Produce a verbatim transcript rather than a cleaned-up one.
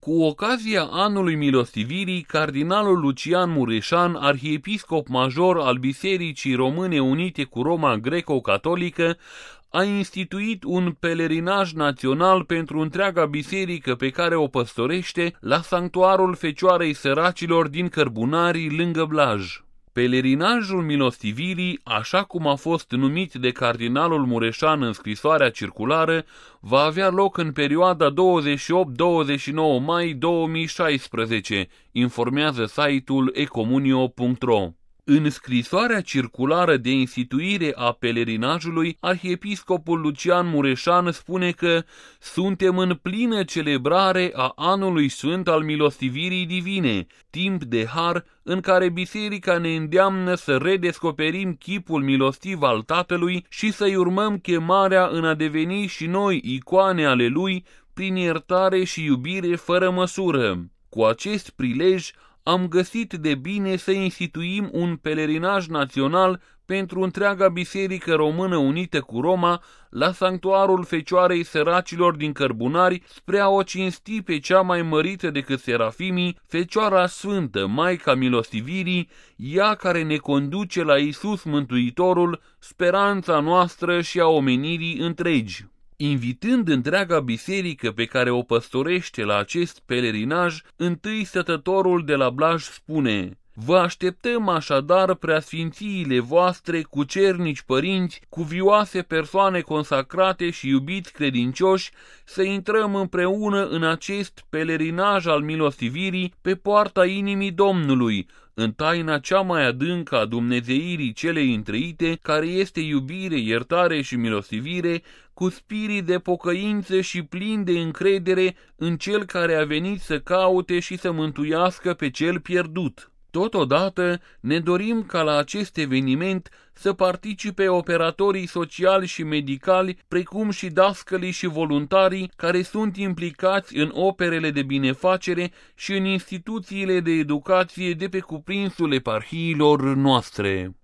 Cu ocazia anului milostivirii, cardinalul Lucian Mureșan, arhiepiscop major al Bisericii Române Unite cu Roma Greco-Catolică, a instituit un pelerinaj național pentru întreaga biserică pe care o păstorește la sanctuarul Fecioarei Săracilor din Cărbunari, lângă Blaj. Pelerinajul milostivirii, așa cum a fost numit de cardinalul Mureșan în scrisoarea circulară, va avea loc în perioada douăzeci și opt - douăzeci și nouă mai două mii șaisprezece, informează site-ul ecomunio punct ro. În scrisoarea circulară de instituire a pelerinajului, arhiepiscopul Lucian Mureșan spune că suntem în plină celebrare a anului sfânt al milostivirii divine, timp de har în care biserica ne îndeamnă să redescoperim chipul milostiv al Tatălui și să-i urmăm chemarea în a deveni și noi icoane ale Lui prin iertare și iubire fără măsură. Cu acest prilej am găsit de bine să instituim un pelerinaj național pentru întreaga Biserică Română Unită cu Roma la sanctuarul Fecioarei Săracilor din Cărbunari, spre a o cinsti pe cea mai mărită decât serafimii, Fecioara Sfântă, Maica Milostivirii, ea care ne conduce la Iisus Mântuitorul, speranța noastră și a omenirii întregi. Invitând întreaga biserică pe care o păstorește la acest pelerinaj, întâi stătătorul de la Blaj spune: vă așteptăm așadar, preasfințiile voastre, cucernici părinți, cuvioase persoane consacrate și iubiți credincioși, să intrăm împreună în acest pelerinaj al milostivirii pe poarta inimii Domnului, în taina cea mai adâncă a dumnezeirii celei întreite, care este iubire, iertare și milostivire, cu spirit de pocăință și plin de încredere în Cel care a venit să caute și să mântuiască pe cel pierdut. Totodată ne dorim ca la acest eveniment să participe operatorii sociali și medicali, precum și dascălii și voluntarii care sunt implicați în operele de binefacere și în instituțiile de educație de pe cuprinsul eparhiilor noastre.